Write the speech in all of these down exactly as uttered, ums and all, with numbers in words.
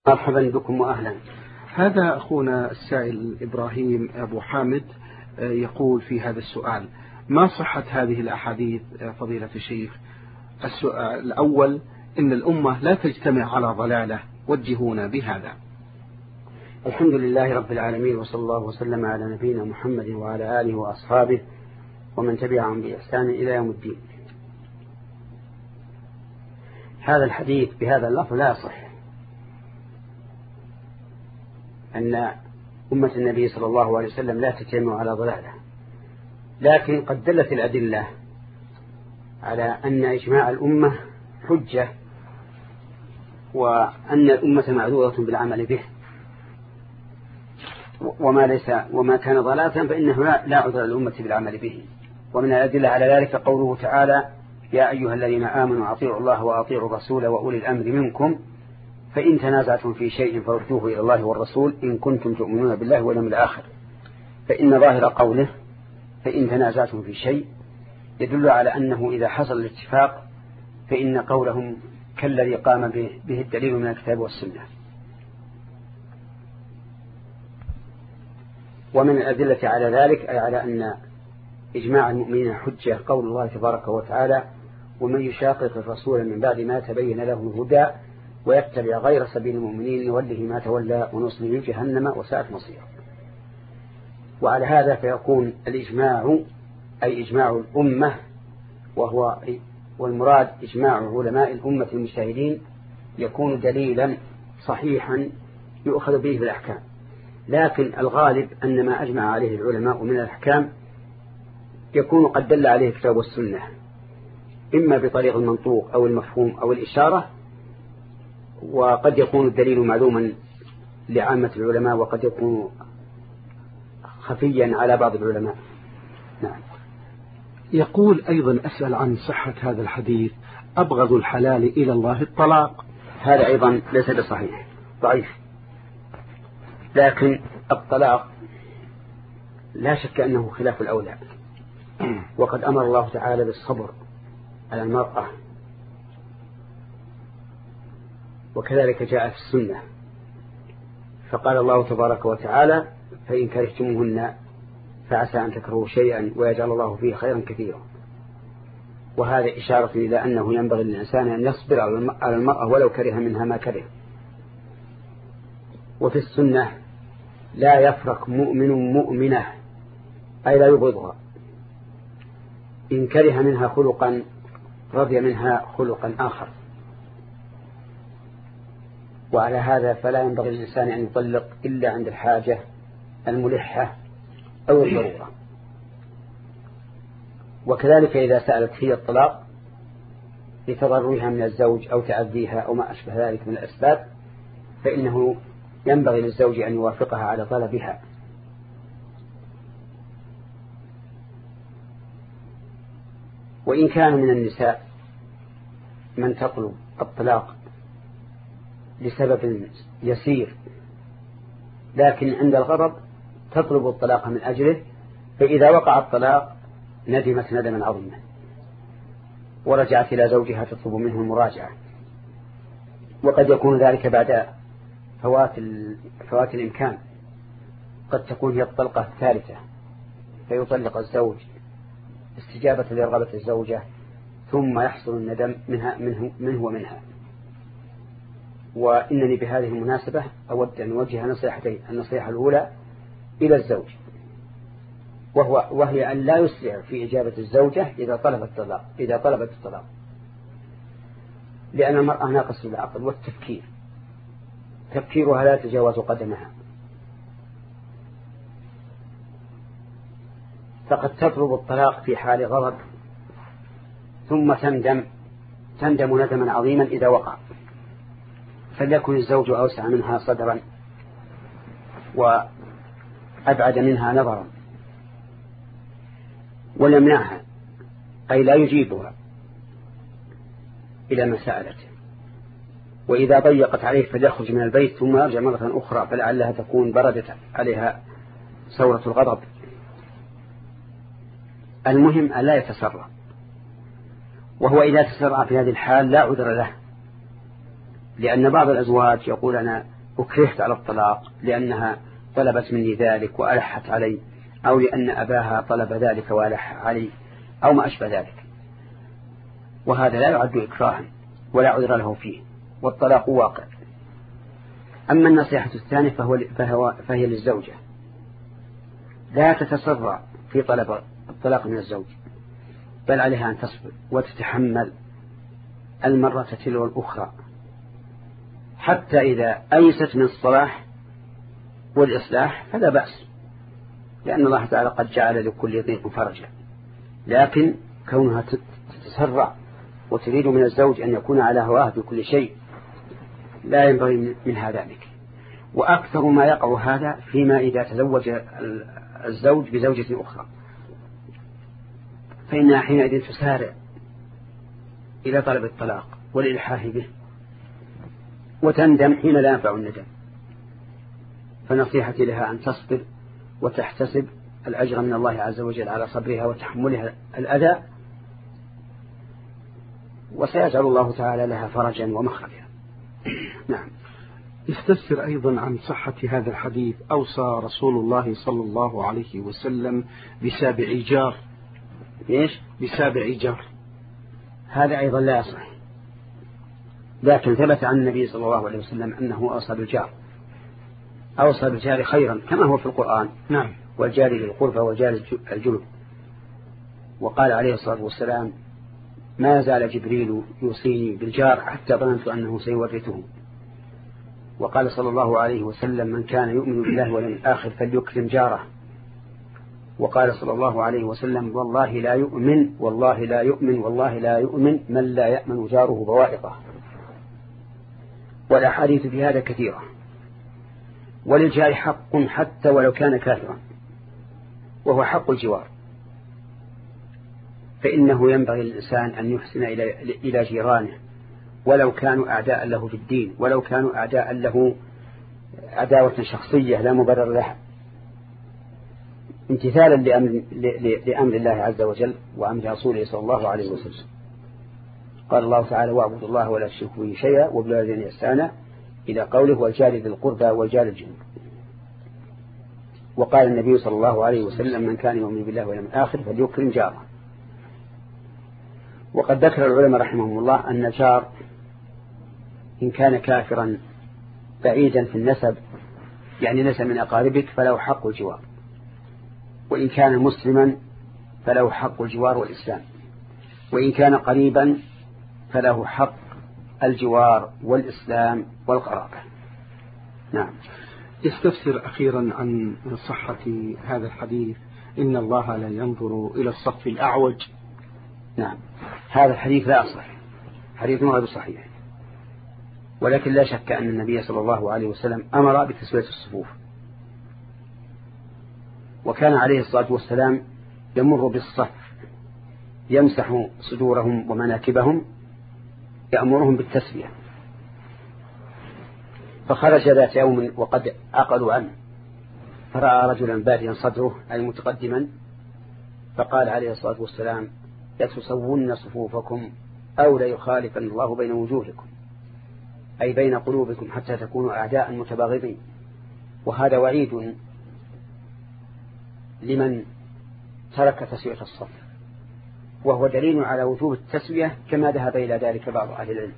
مرحبا بكم وأهلا. هذا أخونا السائل إبراهيم أبو حامد يقول في هذا السؤال: ما صحة هذه الأحاديث فضيلة الشيخ؟ السؤال الأول: إن الأمة لا تجتمع على ضلالة، وجهونا بهذا. الحمد لله رب العالمين، وصلى الله وسلم على نبينا محمد وعلى آله وأصحابه ومن تبعهم بإحسان إلى يوم الدين. هذا الحديث بهذا اللفظ لا يصح، أن أمة النبي صلى الله عليه وسلم لا تجتمع على ضلالة، لكن قد دلت الأدلة على أن إجماع الأمة حجة، وأن الأمة معذورة بالعمل به، وما ليس وما كان ضلالة فإنه لا عذر للأمة بالعمل به. ومن الأدلة على ذلك قوله تعالى: يا أيها الذين آمنوا أطيعوا الله وأطيعوا الرسول وأولي الأمر منكم فإن تنازعتم في شيء فردوه إلى الله والرسول إن كنتم تؤمنون بالله واليوم الآخر. فإن ظاهر قوله فإن تنازعتم في شيء يدل على أنه إذا حصل الاتفاق فإن قولهم كالذي قام به الدليل من الكتاب والسنة. ومن الأدلة على ذلك أي على أن إجماع المؤمنين حجة قول الله تبارك وتعالى: ومن يشاقق الرسول من بعد ما تبين له الهدى ويتبع غير سبيل المؤمنين نوله ما تولى ونصله جهنم وساءت مصيره. وعلى هذا فيكون الإجماع أي إجماع الأمة، وهو والمراد إجماع علماء الأمة المجتهدين، يكون دليلا صحيحا يؤخذ به بالأحكام. لكن الغالب أن ما أجمع عليه العلماء من الأحكام يكون قد دل عليه الكتاب والسنة، إما بطريق المنطوق أو المفهوم أو الإشارة، وقد يكون الدليل معلوما لعامة العلماء وقد يكون خفيا على بعض العلماء. نعم. يقول أيضا: أسأل عن صحة هذا الحديث: أبغض الحلال إلى الله الطلاق. هذا أيضا ليس بصحيح، ضعيف. لكن الطلاق لا شك أنه خلاف الأولى، وقد أمر الله تعالى بالصبر على المرأة، وكذلك جاء في السنة، فقال الله تبارك وتعالى: فإن كرهتموهن فعسى أن تكرهوا شيئا ويجعل الله فيه خيرا كثيرا. وهذا إشارة إلى أنه ينبغي للإنسان أن يصبر على المرأة ولو كره منها ما كره. وفي السنة: لا يفرق مؤمن مؤمنة، أي لا يبغضها، إن كره منها خلقا رضي منها خلقا آخر. وعلى هذا فلا ينبغي للإنسان أن يطلق إلا عند الحاجة الملحة أو الضرورة. وكذلك إذا سألت هي الطلاق لتضررها من الزوج أو تعذيها أو ما أشبه ذلك من الأسباب، فإنه ينبغي للزوج أن يوافقها على طلبها. وإن كان من النساء من تطلب الطلاق لسبب يسير، لكن عند الغضب تطلب الطلاق من أجله، فإذا وقع الطلاق ندمت ندما عظيما ورجعت إلى زوجها تطلب منه المراجعة. وقد يكون ذلك بعد فوات, فوات الإمكان، قد تكون هي الطلقة الثالثة فيطلق الزوج استجابة لرغبة الزوجة، ثم يحصل الندم منها منه, منه ومنها. وإنني بهذه المناسبة أود أن أوجه نصيحتين: النصيحة الأولى إلى الزوج، وهو وهي أن لا يسرع في إجابة الزوجة إذا طلبت الطلاق إذا طلبت الطلاق لأن المرأة ناقص العقل والتفكير، تفكيرها لا يتجاوز قدمها، فقد تطلب الطلاق في حال غضب ثم تندم تندم ندما عظيما إذا وقع. فليكن الزوج أوسع منها صدرا وأبعد منها نظرا، وليمنعها، أي لا يجيبها إلى ما سألته. وإذا ضيقت عليه فليخرج من البيت ثم يرجع مرة أخرى، فلعلها تكون بردت عليها ثورة الغضب. المهم ألا يتسرع، وهو إذا تسرع في هذه الحال لا عذر له، لأن بعض الأزواج يقول: أنا أكرهت على الطلاق لأنها طلبت مني ذلك وألحت علي، أو لأن أباها طلب ذلك وألح علي، أو ما أشبه ذلك، وهذا لا يعد إكراها ولا عذر له فيه، والطلاق واقع. أما النصيحة الثانية فهو فهو فهي للزوجة، لا تتسرع في طلب الطلاق من الزوج، بل عليها أن تصبر وتتحمل المرة تلو الأخرى حتى إذا أيست من الصلاح والإصلاح فلا بأس، لأن الله تعالى قد جعل لكل ضيق فرجا. لكن كونها تتسرع وتريد من الزوج أن يكون على هواه بكل شيء لا ينبغي منها ذلك. وأكثر ما يقع هذا فيما إذا تزوج الزوج بزوجة أخرى، فإنها حينئذ تسارع إلى طلب الطلاق والإلحاح به، وتندم حين لا ينفع الندم. فنصيحتي لها أن تصبر وتحتسب الأجر من الله عز وجل على صبرها وتحملها الأذى، وسيجعل الله تعالى لها فرجا ومخرجا. نعم. يستفسر أيضا عن صحة هذا الحديث: أوصى رسول الله صلى الله عليه وسلم بسابع جار. إيش؟ بسابع جار. هذا أيضا لا يصح، لكن ثبت عن النبي صلى الله عليه وسلم أنه أوصى بالجار، أوصى بالجار خيرا كما هو في القرآن. نعم. والجار للقربى والجار الجنب. وقال عليه الصلاة والسلام: ما زال جبريل يوصيني بالجار حتى ظننت أنه سيورثه. وقال صلى الله عليه وسلم: من كان يؤمن بالله واليوم الآخر فليكرم جاره. وقال صلى الله عليه وسلم: والله لا يؤمن والله لا يؤمن والله لا يؤمن من لا يأمن جاره بوائقه. والأحاديث في هذا كثيرة. وللجار حق حتى ولو كان كافرا، وهو حق الجوار، فإنه ينبغي للإنسان أن يحسن إلى جيرانه ولو كانوا أعداء له في الدين، ولو كانوا أعداء له عداوة شخصية لا مبرر لها، امتثالا لأمر, لأمر الله عز وجل وأمر رسوله صلى الله عليه وسلم. قال الله تعالى: واعبدوا الله ولا تشركوا به شيئا وبالوالدين إحسانا، إلى قوله: والجار ذي القربى والجار الجنب. وقال النبي صلى الله عليه وسلم: من كان يؤمن بالله واليوم الآخر فليكرم جاره. وقد ذكر العلماء رحمهم الله أن الجار إن كان كافرا بعيدا في النسب، يعني ليس من أقاربك، فله حق الجوار، وإن كان مسلما فله حق الجوار والإسلام، وإن كان قريبا فله حق الجوار والإسلام والقرابة. نعم. يستفسر أخيرا عن صحة هذا الحديث: إن الله لا ينظر إلى الصف الأعوج. نعم، هذا الحديث لا أصح، حديث غير صحيح، ولكن لا شك أن النبي صلى الله عليه وسلم أمر بتسوية الصفوف، وكان عليه الصلاة والسلام يمر بالصف يمسح صدورهم ومناكبهم، يأمرهم بالتسوية. فخرج ذات يوم وقد عقلوا عنه، فرأى رجلا باديا صدره أي متقدما، فقال عليه الصلاة والسلام: لتسوون صفوفكم أو ليخالفن الله بين وجوهكم، أي بين قلوبكم حتى تكونوا أعداء متباغضين. وهذا وعيد لمن ترك تسوية الصف، وهو دليل على وجوب التسوية كما ذهب إلى ذلك بعض أهل العلم.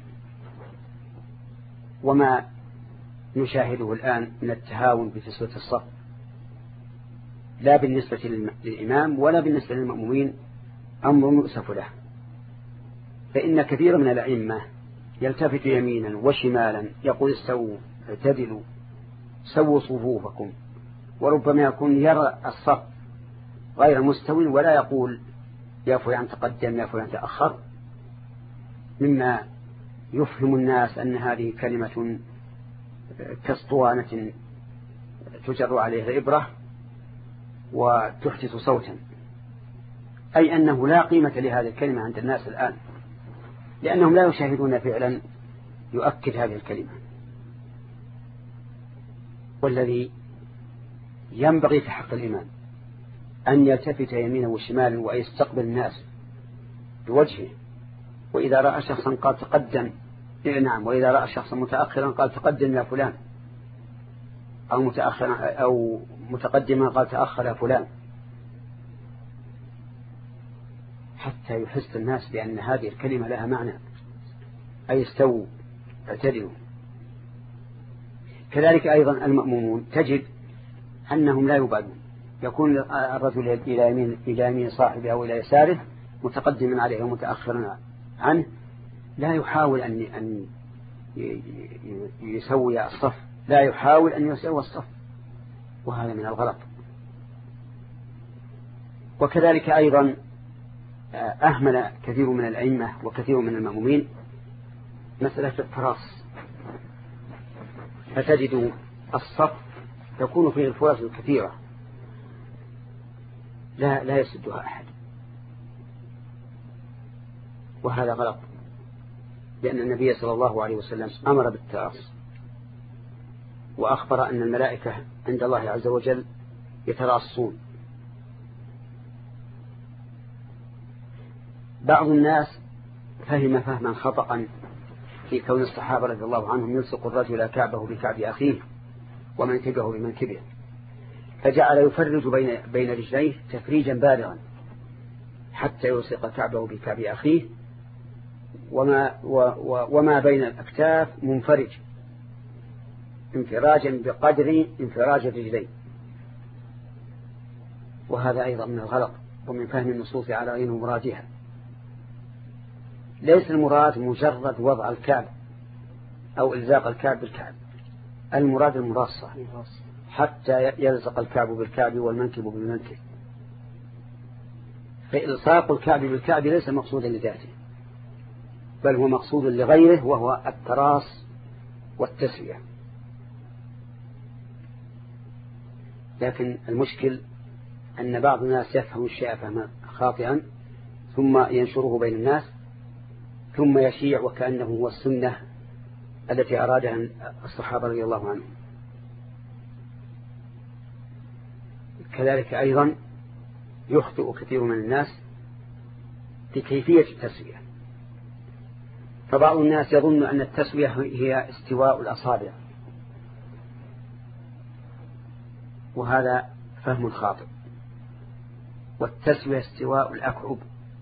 وما نشاهده الآن من التهاون بتسوية الصف لا بالنسبة للإمام ولا بالنسبة للمأمومين أمر يؤسف له، فإن كثير من الأئمة يلتفت يمينا وشمالا يقول: استووا اعتدلوا سووا صفوفكم، وربما يكون يرى الصف غير مستوي ولا يقول يا فلان تقدم يا فلان تأخر، مما يفهم الناس أن هذه كلمة كاسطوانة تجر عليها إبرة وتحدث صوتا، أي أنه لا قيمة لهذه الكلمة عند الناس الآن، لأنهم لا يشاهدون فعلا يؤكد هذه الكلمة. والذي ينبغي في حق الإمام أن يلتفت يمينه وشمالا ويستقبل الناس بوجهه، وإذا رأى شخصا قال تقدم، نعم، وإذا رأى شخصا متأخرا قال تقدم يا فلان، أو متأخرا أو متقدما قال تأخر فلان، حتى يحس الناس بأن هذه الكلمة لها معنى، أي استووا اعتدلوا. كذلك أيضا المأمومون تجد أنهم لا يبالون، يكون الرجل إلى يمين إلى يمين صاحبه أو إلى يساره متقدما عليه ومتأخرا عنه، لا يحاول أن أن يسوي الصف، لا يحاول أن يسوي الصف، وهذا من الغلط. وكذلك أيضا أهمل كثير من الأئمة وكثير من المأمومين مسألة التراص، فتجد الصف تكون فيه الفرص الكثيرة لا لا يسدها أحد، وهذا غلط، لأن النبي صلى الله عليه وسلم أمر بالتراص، وأخبر أن الملائكة عند الله عز وجل يتراصون. بعض الناس فهم فهما خطأ في كون الصحابة رضي الله عنهم يلصق الرجل كعبه بكعب أخيه ومنكبه بمنكبه، فجعل يفرج بين بين رجليه تفريجا بالغا حتى يلصق كعبه بكعب أخيه، وما, وما بين الأكتاف منفرج انفراجا بقدر انفراج الرجلين، وهذا أيضا من الغلط ومن فهم النصوص على غير مرادها. ليس المراد مجرد وضع الكعب أو إلزاق الكعب بالكعب، المراد المراصة حتى يلزق الكعب بالكعب والمنكب بالمنكب. فإلصاق الكعب بالكعب ليس مقصودا لذاته، بل هو مقصود لغيره، وهو التراص والتسوية. لكن المشكل أن بعض الناس يفهم الشيء فهما خاطئا ثم ينشره بين الناس ثم يشيع وكأنه هو السنة التي أرادها الصحابة رضي الله عنهم. كذلك أيضا يخطئ كثير من الناس في كيفية التسوية، فبعض الناس يظن أن التسوية هي استواء الأصابع، وهذا فهم خاطئ، والتسوية استواء الأكعب،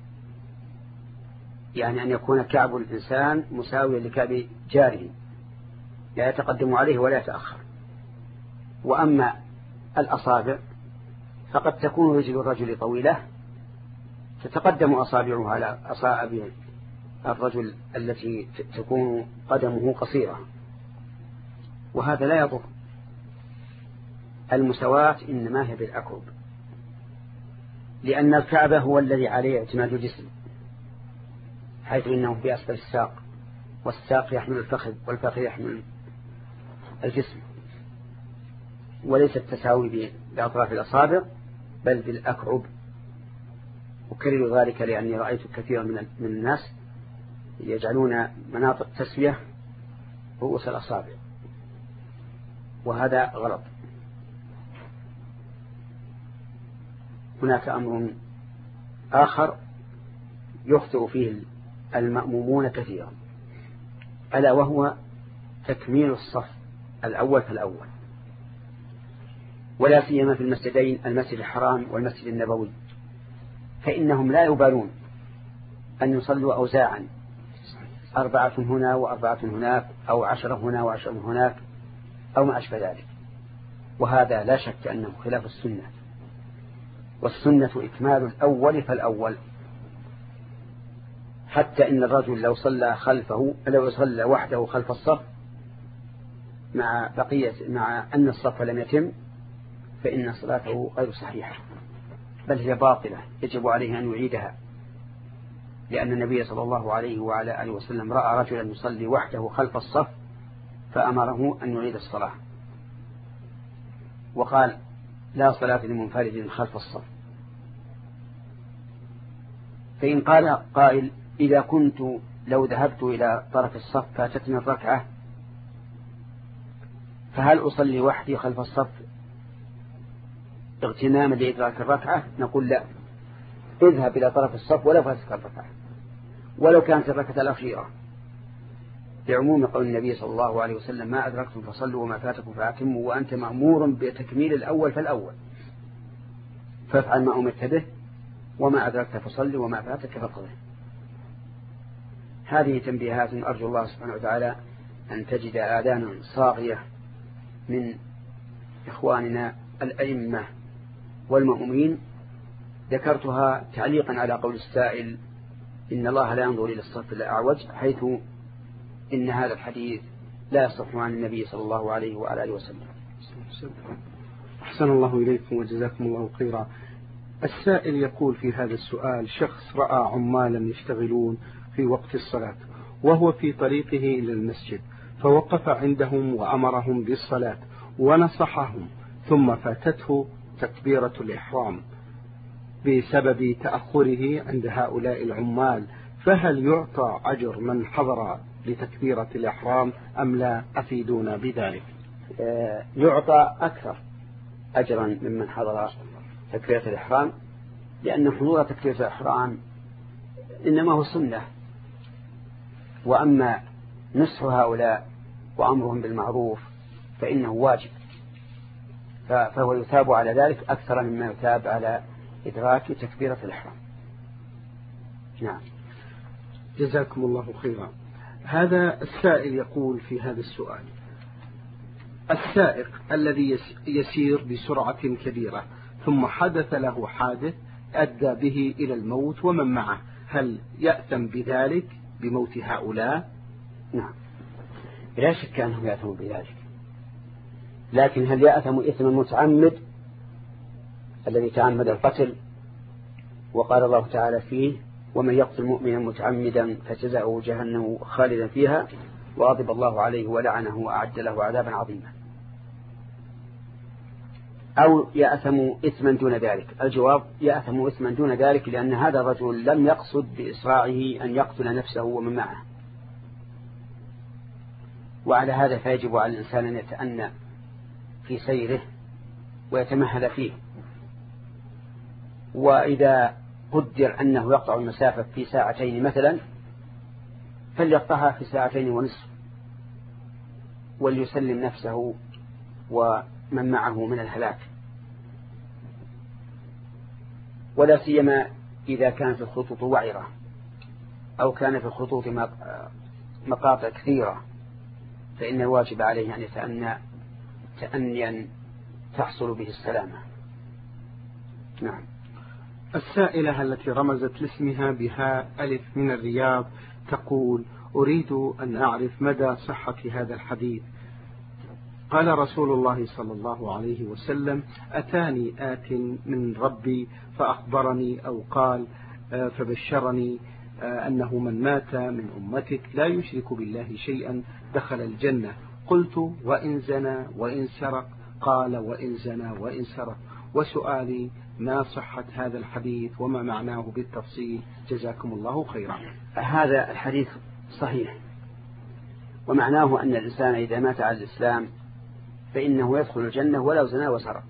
يعني أن يكون كعب الإنسان مساويا لكعب جاره، لا يتقدم عليه ولا يتأخر. وأما الأصابع فقد تكون رجل الرجل طويلة تتقدم أصابعه على أصابع الرجل التي تكون قدمه قصيرة، وهذا لا يضر. المساواة إنما هي بالأكعب، لأن الكعب هو الذي عليه اعتماد الجسم، حيث إنه في أسفل الساق، والساق يحمل الفخذ والفخذ يحمل الجسم، وليس التساوي بأطراف الأصابع بل بالأكعب. أكرر ذلك لأني رأيت كثيرا من الناس يجعلون مناطق تسوية رؤوس الأصابع، وهذا غلط. هناك أمر آخر يخطئ فيه المأمومون كثيرا، ألا وهو تكميل الصف الأول فالأول، ولا سيما في المسجدين المسجد الحرام والمسجد النبوي، فإنهم لا يبالون أن يصلوا أوزاعا، أربعة هنا وأربعة هناك، أو عشرة هنا وعشرة هناك، أو ما أشبه ذلك، وهذا لا شك أنه خلاف السنة، والسنة إكمال الأول فالأول. حتى إن الرجل لو صلى خلفه لو صلى وحده خلف الصف مع بقية مع أن الصف لم يتم فإن صلاته غير صحيحة، بل هي باطلة، يجب عليه أن يعيدها، لأن النبي صلى الله عليه وعلى آله وسلم رأى رجلا يصلي وحده خلف الصف فأمره أن يعيد الصلاة، وقال لا صلاة لمنفرد خلف الصف. فإن قال قائل إذا كنت لو ذهبت إلى طرف الصف فاتتني الركعة فهل أصلي وحدي خلف الصف اغتناما لإدراك الركعة؟ نقول لا، اذهب إلى طرف الصف ولو فاتتك الركعة ولو كانت الركعة الأخيرة، لعموم قول النبي صلى الله عليه وسلم ما أدركتم فصلوا وما فاتكم فأتموا، وأنت مأمور بتكميل الأول فالأول، فافعل ما أمرت به وما أدركت فصل وما فاتك فقضه. هذه تنبيهات أرجو الله سبحانه وتعالى أن تجد آذانا صاغية من إخواننا الأئمة والمؤمنين، ذكرتها تعليقا على قول السائل إن الله لا ينظر إلى الصف الأعوج، حيث إن هذا الحديث لا يصح عن النبي صلى الله عليه وآله وسلم. أحسن الله إليكم وجزاكم الله خيرا. السائل يقول في هذا السؤال: شخص رأى عمالا يشتغلون في وقت الصلاة وهو في طريقه إلى المسجد، فوقف عندهم وأمرهم بالصلاة ونصحهم، ثم فاتته تكبيرة الإحرام بسبب تأخره عند هؤلاء العمال، فهل يعطى أجر من حضر لتكبيرة الإحرام أم لا؟ أفيدونا بذلك. يعطى أكثر أجرا ممن حضر تكبيرة الإحرام، لأن حضور تكبيرة الإحرام إنما هو سنة، وأما نصح هؤلاء وأمرهم بالمعروف فإنه واجب، فهو يثاب على ذلك أكثر مما يثاب على إدراك تكبيرة الإحرام. نعم، جزاكم الله خيرا. هذا السائل يقول في هذا السؤال: السائق الذي يسير بسرعة كبيرة ثم حدث له حادث أدى به إلى الموت ومن معه، هل يأثم بذلك بموت هؤلاء؟ نعم، لا شك أنه يأثم بذلك، لكن هل يأثم إثم المتعمد الذي تعمد القتل؟ وقال الله تعالى فيه: ومن يقتل مؤمنا متعمدا فجزاؤه جهنم خالدا فيها وغضب الله عليه ولعنه وأعد له عذابا عظيما. أو يأثم إثما دون ذلك؟ الجواب: يأثم إثما دون ذلك، لأن هذا الرجل لم يقصد بإسراعه أن يقتل نفسه ومن معه، وعلى هذا فيجب على الإنسان أن يتأنى في سيره ويتمهل فيه، وإذا قدر أنه يقطع المسافة في ساعتين مثلا فليقطعها في ساعتين ونصف، وليسلم نفسه ومن معه من الهلاك، ولا سيما إذا كانت الخطوط وعرة أو كان في الخطوط مقاطع كثيرة، فإن الواجب عليه أن يتأنى تأنيا تحصل به السلامة. نعم. السائلة التي رمزت لاسمها بها ألف من الرياض تقول: أريد أن أعرف مدى صحة هذا الحديث. قال رسول الله صلى الله عليه وسلم: أتاني آت من ربي فأخبرني أو قال فبشرني أنه من مات من أمتك لا يشرك بالله شيئا دخل الجنة. قلت: وإن زنى وإن سرق؟ قال: وإن زنى وإن سرق. وسؤالي: ما صحة هذا الحديث وما معناه بالتفصيل؟ جزاكم الله خيرا. هذا الحديث صحيح، ومعناه أن الإنسان إذا مات على الإسلام فإنه يدخل الجنة ولو زنى وسرق،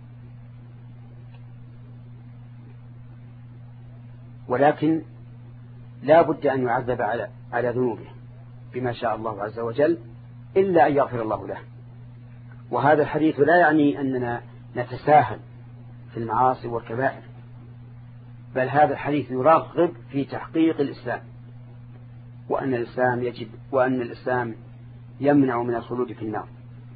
ولكن لا بد أن يعذب على على ذنوبه بما شاء الله عز وجل إلا أن يغفر الله له. وهذا الحديث لا يعني أننا نتساهل في المعاصي والكبائر، بل هذا الحديث يرغب في تحقيق الإسلام، وأن الإسلام يجب وأن الإسلام يمنع من الخلود في النار.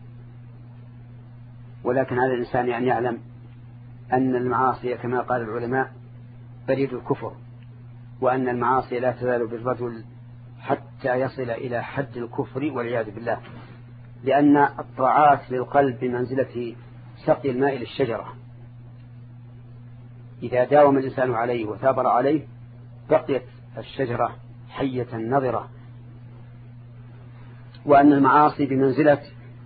ولكن على الإنسان أن يعلم أن المعاصي كما قال العلماء بريد الكفر، وأن المعاصي لا تزال بالرجل حتى يصل إلى حد الكفر والعياذ بالله، لأن الطاعات للقلب بمنزلة سقي الماء للشجرة، إذا داوم الإنسان عليه وثابر عليه بقيت الشجرة حية نظرة. وأن المعاصي بمنزلة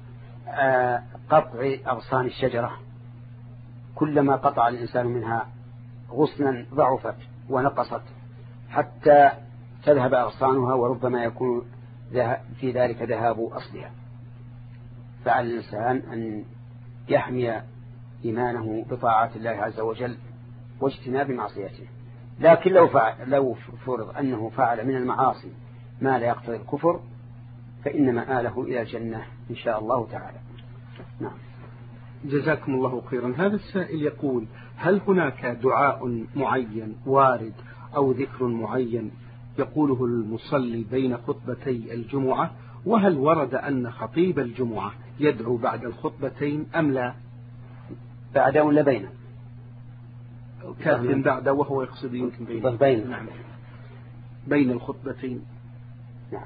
قطع أغصان الشجرة، كلما قطع الإنسان منها غصنا ضعفت ونقصت حتى تذهب أغصانها، وربما يكون في ذلك ذهاب أصلها. فعلى الإنسان أن يحمي إيمانه بطاعات الله عز وجل واجتناب معصيته. لكن لو فعل لو فرض أنه فعل من المعاصي ما لا يقتضي الكفر فإن مآله إلى الجنة إن شاء الله تعالى. نعم. جزاكم الله خيرا. هذا السائل يقول: هل هناك دعاء معين وارد أو ذكر معين يقوله المصلي بين خطبتي الجمعة؟ وهل ورد أن خطيب الجمعة يدعو بعد الخطبتين أم لا؟ بعد ولا بين؟ كاتب بعد وهو يقصد يمكن بين. بين. نعم. بين الخطبتين. نعم.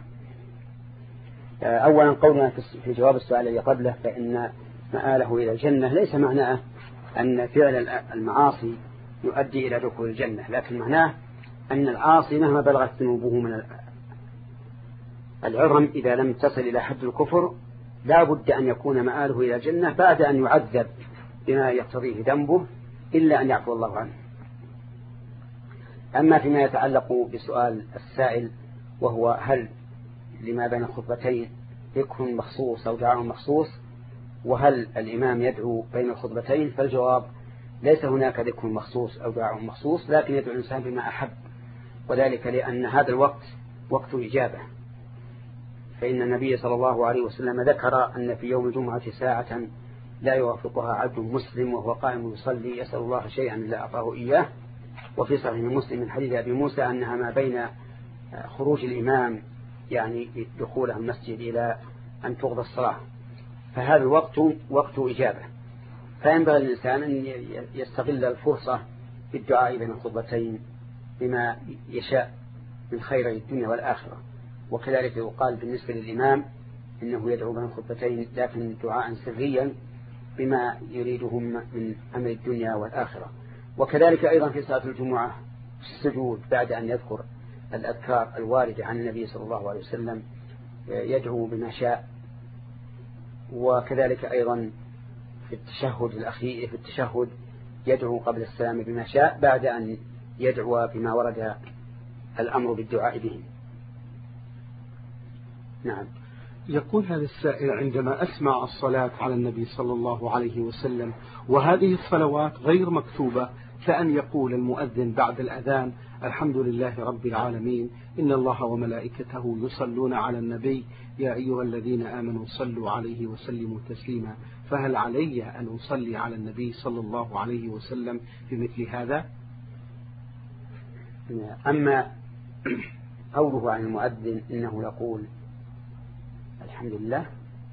أولا قولنا في جواب السؤال الذي قبله فإن مآله إلى الجنة ليس معناه أن فعل المعاصي يؤدي إلى دخول الجنة، لكن معناه أن العاصي مهما بلغت ذنوبه من العظم إذا لم تصل إلى حد الكفر لا بد أن يكون مآله إلى الجنة بعد أن يعذب بما يقتضيه ذنبه إلا أن يعفو الله عنه. أما فيما يتعلق بسؤال السائل وهو هل لما بين الخطبتين ذكر مخصوص أو دعاء مخصوص وهل الإمام يدعو بين الخطبتين، فالجواب ليس هناك ذكر مخصوص أو دعاء مخصوص، لكن يدعو الإنسان بما أحب، وذلك لأن هذا الوقت وقت إجابة. فإن النبي صلى الله عليه وسلم ذكر أن في يوم الجمعة ساعة لا يوافقها عبد مسلم وهو قائم يصلي يسأل الله شيئا إلا أعطاه إياه. وفي صحيح مسلم من حديث أبي موسى أنها ما بين خروج الإمام يعني دخوله المسجد إلى أن تقضى الصلاة، فهذا الوقت وقت إجابة، فينبغي الإنسان أن يستغل الفرصة في الدعاء بين الخطبتين بما يشاء من خير الدنيا والآخرة. وكذلك يقال بالنسبة للإمام إنه يدعو بين الخطبتين لكن دعاء سريا بما يريده من أمر الدنيا والآخرة. وكذلك أيضا في صلاة الجمعة السجود بعد أن يذكر الأذكار الواردة عن النبي صلى الله عليه وسلم يدعو بما شاء. وكذلك أيضا في التشهد الأخير في التشهد يدعو قبل السلام بما شاء بعد أن يدعو بما ورد الأمر بالدعاء به. نعم. يقول هذا السائل: عندما أسمع الصلاة على النبي صلى الله عليه وسلم وهذه الصلوات غير مكتوبة كأن يقول المؤذن بعد الأذان: الحمد لله رب العالمين إن الله وملائكته يصلون على النبي يا أيها الذين آمنوا صلوا عليه وسلموا تسليما، فهل علي أن أصلي على النبي صلى الله عليه وسلم بمثل هذا؟ أما قوله عن المؤذن إنه يقول الحمد لله،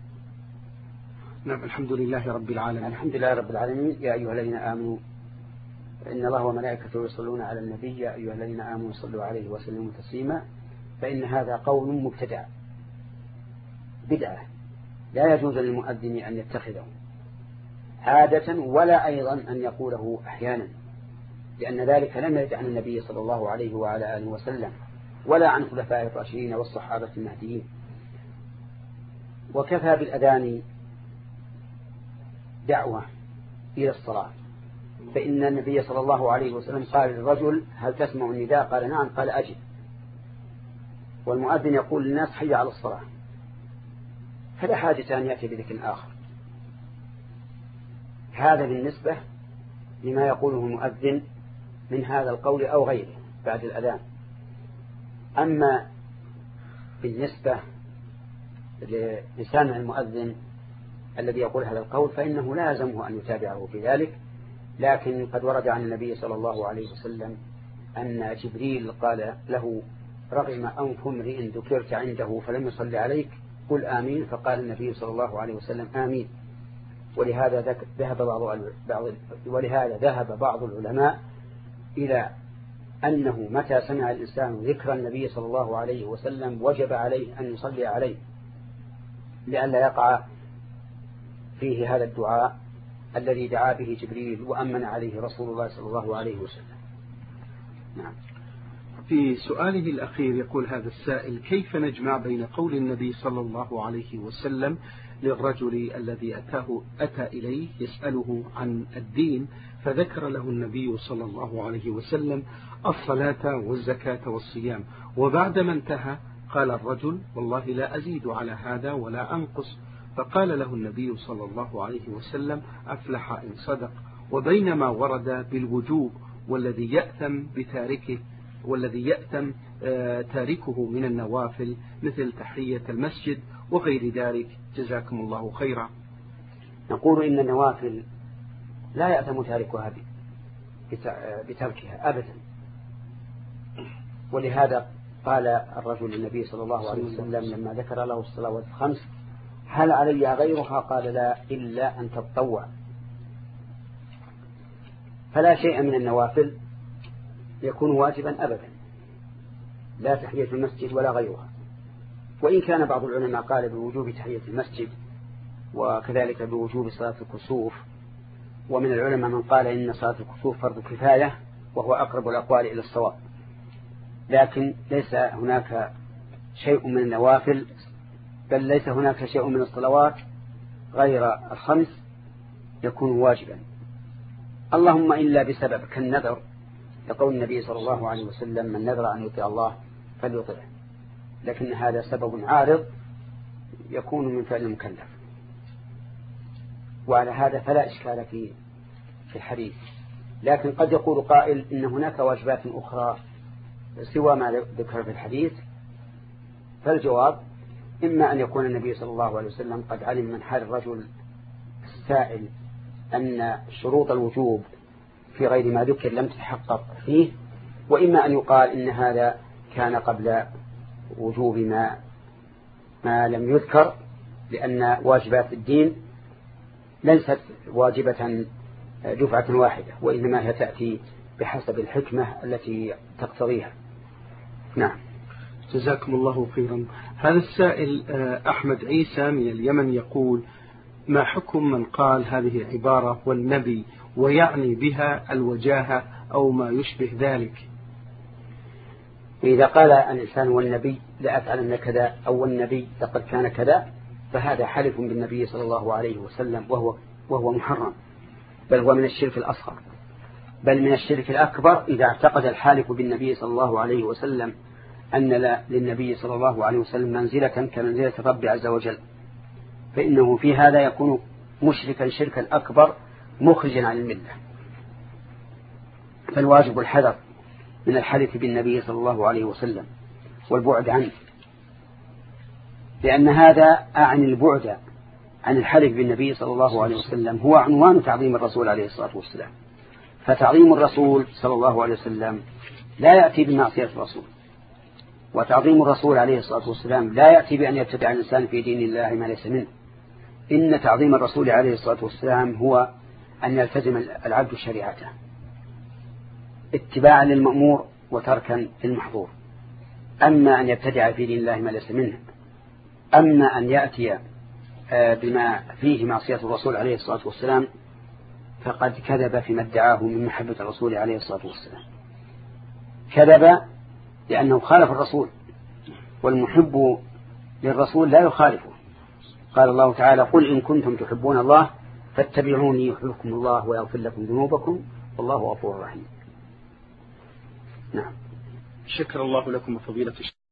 نعم الحمد لله رب العالمين، الحمد لله رب العالمين يا أيها الذين آمنوا إن الله وملائكته يصلون على النبي يا أيها الذين آمنوا صلوا عليه وسلموا تسليما، فإن هذا قول مبتدع بدعة لا يجوز للمؤذن أن يتخذه عادة ولا أيضا أن يقوله أحيانا، لأن ذلك لم يرد عن النبي صلى الله عليه وعلى آله وسلم ولا عن خلفاء الراشدين والصحابة المهديين. وكفى بالأذان دعوة إلى الصلاة، فإن النبي صلى الله عليه وسلم قال للرجل هل تسمع النداء؟ قال نعم، قال أجب. والمؤذن يقول للناس حي على الصلاة، فلا حاجة أن يأتي بذكر آخر. هذا بالنسبة لما يقوله المؤذن من هذا القول أو غيره بعد الأذان. أما بالنسبة لسامع المؤذن الذي يقول هذا القول فإنه لازمه أن يتابعه في ذلك، لكن قد ورد عن النبي صلى الله عليه وسلم أن جبريل قال له رغم أنف امرئ ذكرت عنده فلم يصلي عليك قل آمين، فقال النبي صلى الله عليه وسلم آمين. ولهذا ذهب بعض ولهذا ذهب بعض العلماء إلى أنه متى سمع الإنسان ذكر النبي صلى الله عليه وسلم وجب عليه أن يصلي عليه لئلا يقع فيه هذا الدعاء الذي دعا به جبريل وأمن عليه رسول الله صلى الله عليه وسلم. نعم. في سؤاله الأخير يقول هذا السائل: كيف نجمع بين قول النبي صلى الله عليه وسلم للرجل الذي أتاه أتى إليه يسأله عن الدين فذكر له النبي صلى الله عليه وسلم الصلاة والزكاة والصيام، وبعدما انتهى قال الرجل والله لا أزيد على هذا ولا أنقص، فقال له النبي صلى الله عليه وسلم أفلح إن صدق، وبينما ورد بالوجوب والذي يأثم بتاركه والذي يأتم تاركه من النوافل مثل تحية المسجد وغير ذلك؟ جزاكم الله خيرا. نقول إن النوافل لا يأتم تاركها بتركها أبدا، ولهذا قال الرجل للنبي صلى الله عليه وسلم لما ذكر له الصلوات الخمس: هل علي غيرها؟ قال: لا، إلا أن تتطوع. فلا شيء من النوافل يكون واجبا أبدا، لا تحية المسجد ولا غيرها. وإن كان بعض العلماء قال بوجوب تحية المسجد وكذلك بوجوب صلاة الكسوف، ومن العلماء من قال إن صلاة الكسوف فرض كفاية وهو أقرب الأقوال إلى الصواب، لكن ليس هناك شيء من النوافل، بل ليس هناك شيء من الصلوات غير الخمس يكون واجبا، اللهم إلا بسبب كالنذر، يقول النبي صلى الله عليه وسلم: من نذر أن يطيع الله فليطيعه، لكن هذا سبب عارض يكون من فعل المكلف، وعلى هذا فلا إشكال في في الحديث. لكن قد يقول قائل إن هناك واجبات أخرى سوى ما ذكر في الحديث، فالجواب: إما أن يكون النبي صلى الله عليه وسلم قد علم من حال الرجل السائل أن شروط الوجوب في غير ما ذكر لم تتحقق فيه، وإما أن يقال إن هذا كان قبل وجوب ما ما لم يذكر، لأن واجبات الدين ليست واجبة دفعة واحدة، وإنما هي تأتي بحسب الحكمة التي تقتضيها. نعم. جزاكم الله خيرا. هذا السائل أحمد عيسى من اليمن يقول: ما حكم من قال هذه عبارة والنبي ويعني بها الوجاهة أو ما يشبه ذلك؟ إذا قال الإنسان والنبي لأفعلن كذا أو النبي لقد كان كذا، فهذا حلف بالنبي صلى الله عليه وسلم، وهو, وهو محرم، بل هو من الشرك الأصغر، بل من الشرك الأكبر إذا اعتقد الحالف بالنبي صلى الله عليه وسلم أن للنبي صلى الله عليه وسلم منزلة كمنزلة رب عز وجل، فإنه في هذا يكون مشركا شركا أكبر مخرجا عن الملة. فالواجب الحذر من الحلف بالنبي صلى الله عليه وسلم والبعد عنه، لأن هذا أعني البعد عن الحلف بالنبي صلى الله عليه وسلم هو عنوان تعظيم الرسول عليه الصلاة والسلام. فتعظيم الرسول صلى الله عليه وسلم لا يأتي بمعصية الرسول، وتعظيم الرسول عليه الصلاة والسلام لا يأتي بأن يتبع الإنسان في دين الله ما ليس منه. إن تعظيم الرسول عليه الصلاة والسلام هو أن يلتزم العبد شريعته اتباعا للمأمور وتركا للمحظور. أما أن يبتدع في دين الله ما ليس منه، أما أن يأتي بما فيه معصية الرسول عليه الصلاة والسلام، فقد كذب فيما ادعاه من محبة الرسول عليه الصلاة والسلام. كذب لأنه خالف الرسول، والمحب للرسول لا يخالفه. قال الله تعالى: قل إن كنتم تحبون الله فاتبعوني يحببكم الله ويغفر لكم ذنوبكم والله غفور رحيم. نعم. شكر الله لكم فضيلة الشيخ.